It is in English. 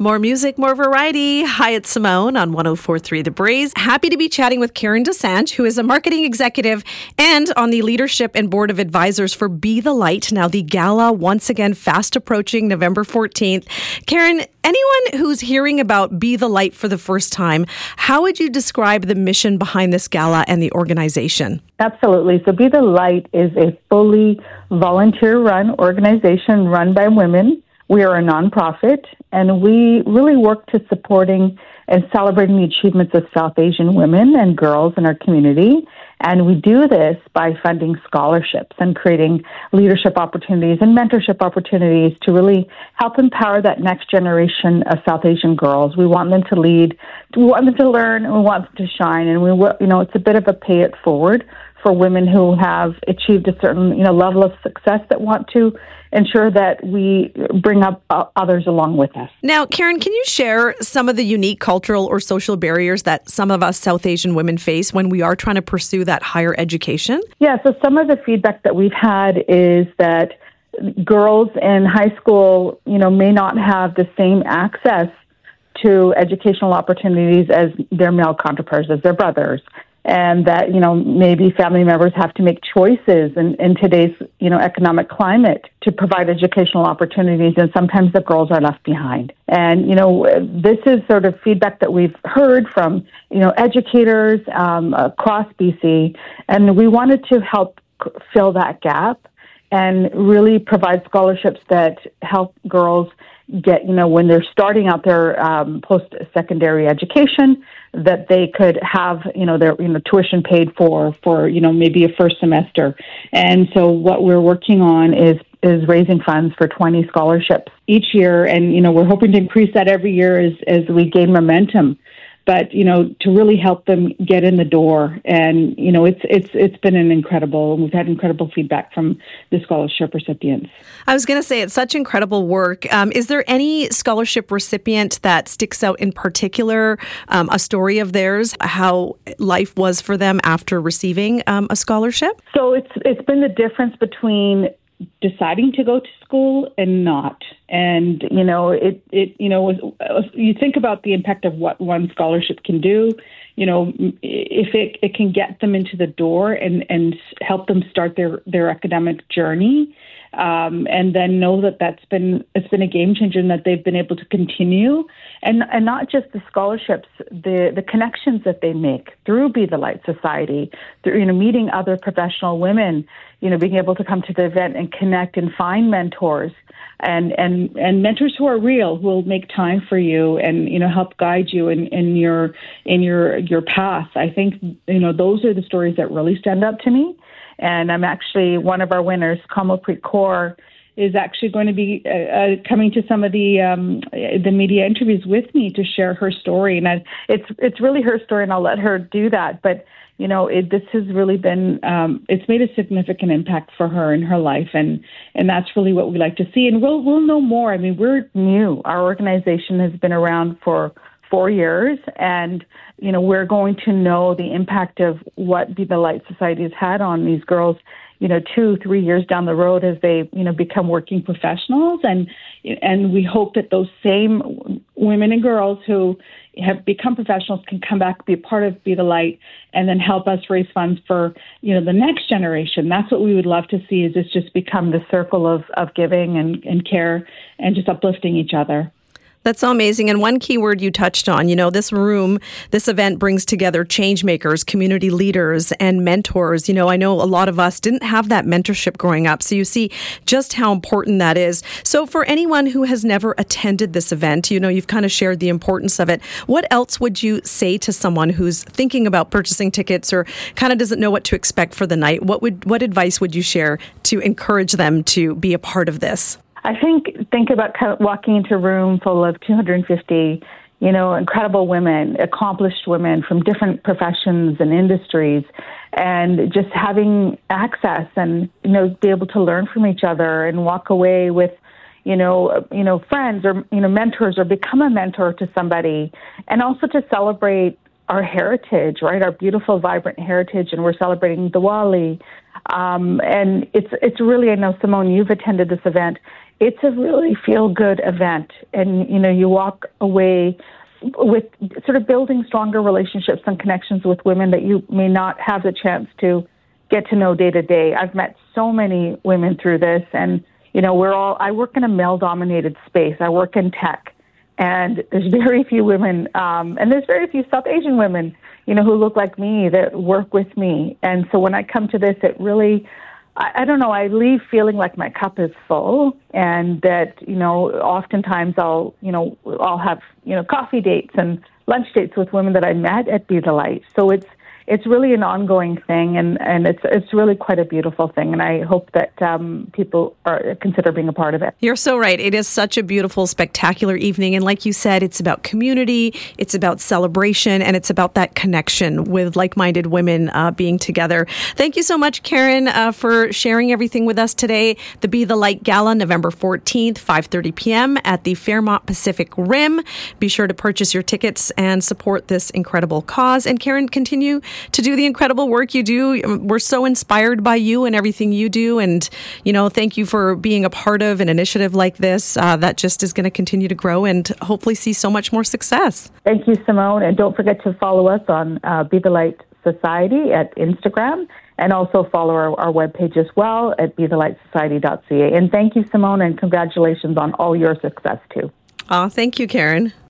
More music, more variety. Hi, it's Simone on 104.3 The Breeze. Happy to be chatting with Karen DeSange, who is a marketing executive and on the leadership and board of advisors for Be the Light. Now, the gala, once again, fast approaching November 14th. Karen, anyone who's hearing about Be the Light for the first time, how would you describe the mission behind this gala and the organization? Absolutely. So Be the Light is a fully volunteer-run organization run by women. We are a nonprofit, and we really work to supporting and celebrating the achievements of South Asian women and girls in our community. And we do this by funding scholarships and creating leadership opportunities and mentorship opportunities to really help empower that next generation of South Asian girls. We want them to lead, we want them to learn, and we want them to shine. And it's a bit of a pay it forward for women who have achieved a certain, level of success that want to ensure that we bring up others along with us. Now, Karen, can you share some of the unique cultural or social barriers that some of us South Asian women face when we are trying to pursue that higher education? Yeah, so some of the feedback that we've had is that girls in high school, may not have the same access to educational opportunities as their male counterparts, as their brothers. And that, maybe family members have to make choices in today's, economic climate to provide educational opportunities, and sometimes the girls are left behind. And, this is sort of feedback that we've heard from, educators across BC, and we wanted to help fill that gap and really provide scholarships that help girls get, when they're starting out their post-secondary education, that they could have, their, tuition paid for, maybe a first semester. And so what we're working on is raising funds for 20 scholarships each year. And, we're hoping to increase that every year as we gain momentum. But, to really help them get in the door. And, it's been we've had incredible feedback from the scholarship recipients. I was going to say, it's such incredible work. Is there any scholarship recipient that sticks out in particular, a story of theirs, how life was for them after receiving a scholarship? So it's been the difference between deciding to go to school and not. And, you think about the impact of what one scholarship can do, if it can get them into the door and help them start their academic journey, and then know that it's been a game changer and that they've been able to continue, and not just the scholarships, the connections that they make through Be the Light Society, through meeting other professional women, being able to come to the event and connect and find mentors. And mentors who are real, who will make time for you and help guide you in your path. I think those are the stories that really stand out to me. And I'm actually one of our winners, Kamalpreet Kaur, is actually going to be coming to some of the media interviews with me to share her story. And it's really her story, and I'll let her do that. But this has really been, it's made a significant impact for her in her life. And that's really what we like to see. And we'll know more. I mean, we're new. Our organization has been around for 4 years. And, we're going to know the impact of what Be the Light Society has had on these girls, 2-3 years down the road as they, become working professionals. And we hope that those same women and girls who have become professionals can come back, be a part of Be the Light, and then help us raise funds for, the next generation. That's what we would love to see, is this just become the circle of giving and care and just uplifting each other. That's so amazing. And one key word you touched on, this event brings together change makers, community leaders, and mentors. I know a lot of us didn't have that mentorship growing up. So you see just how important that is. So for anyone who has never attended this event, you've kind of shared the importance of it. What else would you say to someone who's thinking about purchasing tickets or kind of doesn't know what to expect for the night? What advice would you share to encourage them to be a part of this? I think about kind of walking into a room full of 250, incredible women, accomplished women from different professions and industries, and just having access and, be able to learn from each other and walk away with, friends or, mentors, or become a mentor to somebody, and also to celebrate our heritage, right? Our beautiful, vibrant heritage, and we're celebrating Diwali. And it's really, I know, Simone, you've attended this event. it's a really feel-good event. And, you walk away with sort of building stronger relationships and connections with women that you may not have the chance to get to know day to day. I've met so many women through this, and, I work in a male-dominated space. I work in tech, and there's very few women, and there's very few South Asian women, who look like me that work with me. And so when I come to this, it really, I don't know, I leave feeling like my cup is full, and that, oftentimes I'll have, coffee dates and lunch dates with women that I met at Be the Light. So it's really an ongoing thing, and it's really quite a beautiful thing, and I hope that people consider being a part of it. You're so right. It is such a beautiful, spectacular evening, and like you said, it's about community, it's about celebration, and it's about that connection with like-minded women being together. Thank you so much, Karen, for sharing everything with us today. The Be the Light Gala, November 14th, 5:30 p.m. at the Fairmont Pacific Rim. Be sure to purchase your tickets and support this incredible cause. And Karen, continue to do the incredible work you do. We're so inspired by you and everything you do. And, thank you for being a part of an initiative like this that just is going to continue to grow and hopefully see so much more success. Thank you, Simone. And don't forget to follow us on Be the Light Society at Instagram, and also follow our webpage as well at bethelightsociety.ca. And thank you, Simone, and congratulations on all your success, too. Thank you, Karen.